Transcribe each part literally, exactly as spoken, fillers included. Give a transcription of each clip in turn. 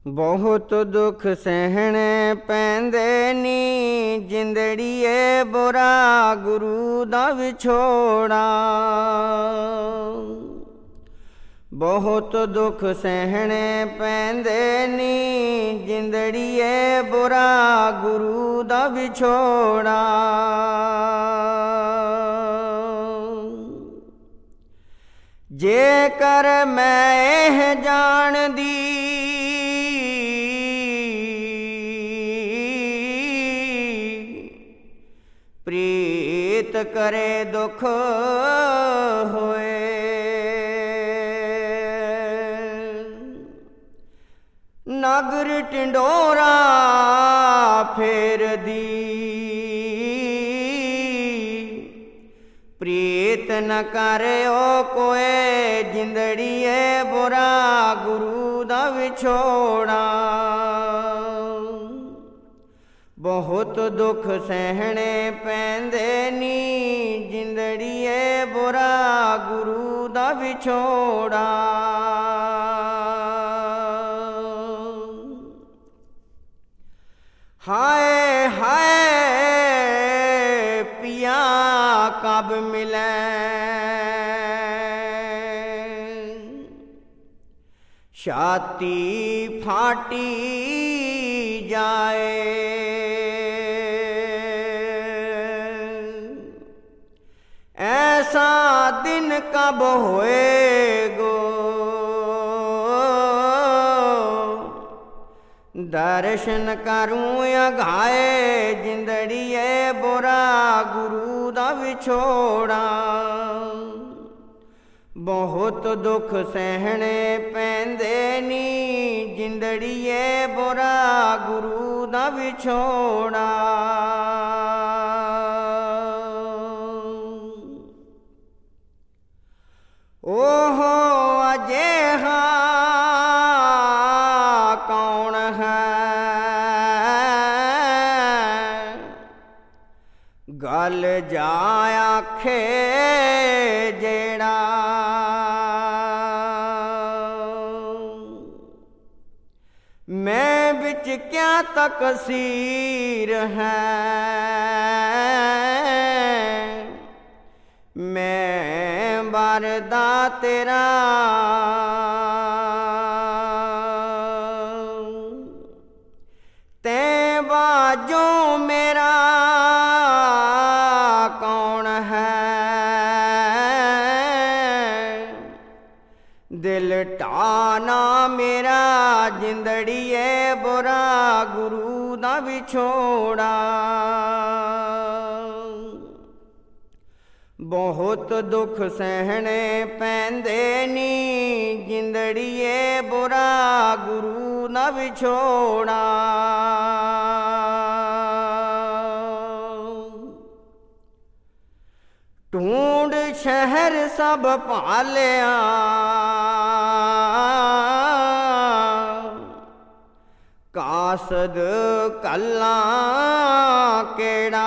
ਬਹੁਤ ਦੁੱਖ ਸਹਿਣੇ ਪੈਂਦੇ ਨੀ, ਜਿੰਦੜੀਏ ਬੁਰਾ ਗੁਰੂ ਦਾ ਵਿਛੋੜਾ। ਬਹੁਤ ਦੁੱਖ ਸਹਿਣੇ ਪੈਂਦੇ ਨੀ, ਜਿੰਦੜੀਏ ਬੁਰਾ ਗੁਰੂ ਦਾ ਵਿਛੋੜਾ। ਜੇਕਰ ਮੈਂ ਇਹ ਜਾਣਦੀ, ਪ੍ਰੀਤ ਕਰੇ ਦੁੱਖ ਹੋਏ। ਨਗਰ ਢਿੰਡੋਰਾ ਫੇਰਦੀ, ਪ੍ਰੀਤ ਨ ਕਰਿਓ ਕੋਏ, ਜਿੰਦੜੀਏ ਬੁਰਾ ਗੁਰੂ ਦਾ ਵਿਛੋੜਾ। ਬਹੁਤ ਦੁੱਖ ਸਹਿਣੇ ਪੈਂਦੇ ਨੀ, ਜਿੰਦੜੀਏ ਬੁਰਾ ਗੁਰੂ ਦਾ ਵਿਛੋੜਾ। ਹਾਏ ਹਾਏ ਪਿਆ ਕਬ ਮਿਲੇ, ਛਾਤੀ ਫਾਟੀ ਜਾਏ। ਐਸਾ ਦਿਨ ਕਬ ਹੋਏਗੋ, ਦਰਸ਼ਨ ਕਰੂੰ ਅਘਾਏ, ਜਿੰਦੜੀਏ ਬੁਰਾ ਗੁਰੂ ਦਾ ਵਿਛੋੜਾ। ਬਹੁਤ ਦੁੱਖ ਸਹਿਣੇ ਪੈਂਦੇ ਨੀ, ਜਿੰਦੜੀਏ ਬੁਰਾ ਗੁਰੂ ਦਾ ਵਿਛੋੜਾ। ਓਹੋ ਅਜਿਹਾ ਕੌਣ ਹੈ, ਗੱਲ ਜਾ ਆਖੇ ਜਿਹੜਾ। ਮੈਂ ਵਿੱਚ ਕਿਆ ਤਕਸੀਰ ਹੈ, ਮੈਂ ਵਰਦਾ ਤੇਰਾ। ਤੈਂ ਬਾਝੋਂ ਮੇਰਾ ਕੌਣ ਹੈ, ਦਿਲ ਢਾਣਾ ਮੇਰਾ, ਜਿੰਦੜੀਏ ਬੁਰਾ ਗੁਰੂ ਦਾ ਵਿਛੋੜਾ। ਬਹੁਤ ਦੁੱਖ ਸਹਿਣੇ ਪੈਂਦੇ ਨੀ, ਜਿੰਦੜੀਏ ਬੁਰਾ ਗੁਰੂ ਦਾ ਵਿਛੋੜਾ। ਢੂੰਡ ਸ਼ਹਿਰ ਸਭ ਭਾਲਿਆ, ਕਾਸਦ ਕੱਲਾ ਕਿਹੜਾ।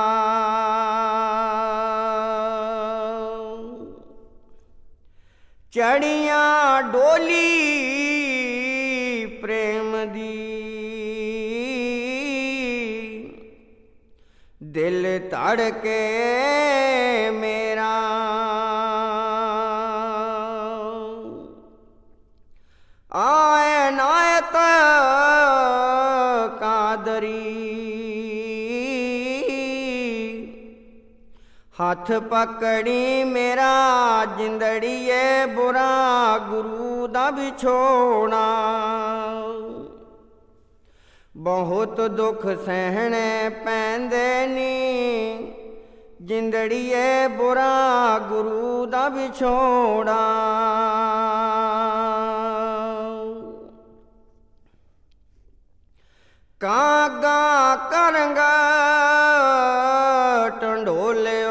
ਚੜੀਆਂ ਡੋਲੀ ਪ੍ਰੇਮ ਦੀ, ਦਿਲ ਧੜਕੇ ਮੇਰਾ। ਆਏ ਨਾਇਤ ਕਾਦਰੀ, ਹੱਥ ਪਕੜੀ ਮੇਰਾ, ਜਿੰਦੜੀਏ ਬੁਰਾ ਗੁਰੂ ਦਾ ਵਿਛੋੜਾ। ਬਹੁਤ ਦੁੱਖ ਸਹਿਣੇ ਪੈਂਦੇ ਨੀ, ਜਿੰਦੜੀਏ ਬੁਰਾ ਗੁਰੂ ਦਾ ਵਿਛੋੜਾ। ਕਾਗਾ ਕਰੰਗਾ ਢੰਡੋਲਿਓ,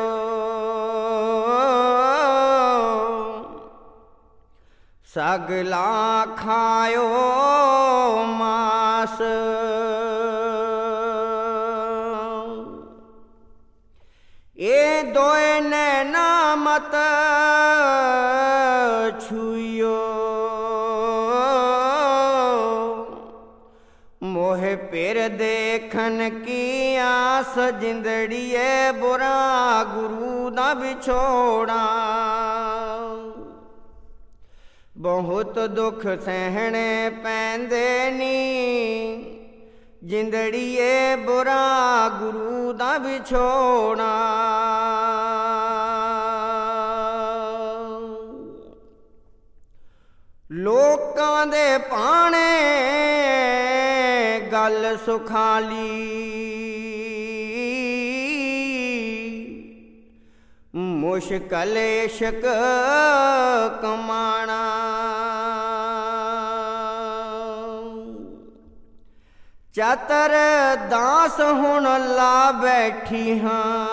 ਸਗਲਾ ਖਾਇਓ ਮਾਸ। ਇਹ ਦੋਏ ਨੈਣਾ ਮਤ ਛੂਇਓ, ਮੋਹ ਪਿਰ ਦੇਖਣ ਕੀ ਆਸ, ਜਿੰਦੜੀਏ ਬੁਰਾ ਗੁਰੂ ਦਾ ਵਿਛੋੜਾ। ਬਹੁਤ ਦੁੱਖ ਸਹਿਣੇ ਪੈਂਦੇ ਨੀ, ਜਿੰਦੜੀਏ ਬੁਰਾ ਗੁਰੂ ਦਾ ਵਿਛੋੜਾ। ਲੋਕਾਂ ਦੇ ਭਾਣੇ ਗੱਲ ਸੁਖਾਲੀ, ਮੁਸ਼ਕਲ ਇਸ਼ਕ ਕਮਾਣਾ। ਚਤਰ ਦਾਸ ਹੁਣ ਲਾ ਬੈਠੀ ਹਾਂ,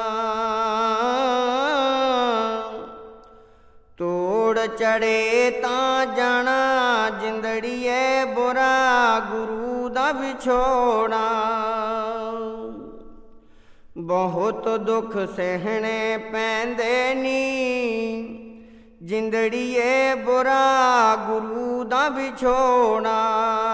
ਤੋੜ ਚੜੇ ਤਾਂ ਜਾਣਾ, ਜਿੰਦੜੀਏ ਬੁਰਾ ਗੁਰੂ ਦਾ ਵਿਛੋੜਾ। ਬਹੁਤ ਦੁੱਖ ਸਹਿਣੇ ਪੈਂਦੇ ਨੀ, ਜਿੰਦੜੀਏ ਬੁਰਾ ਗੁਰੂ ਦਾ ਵਿਛੋੜਾ।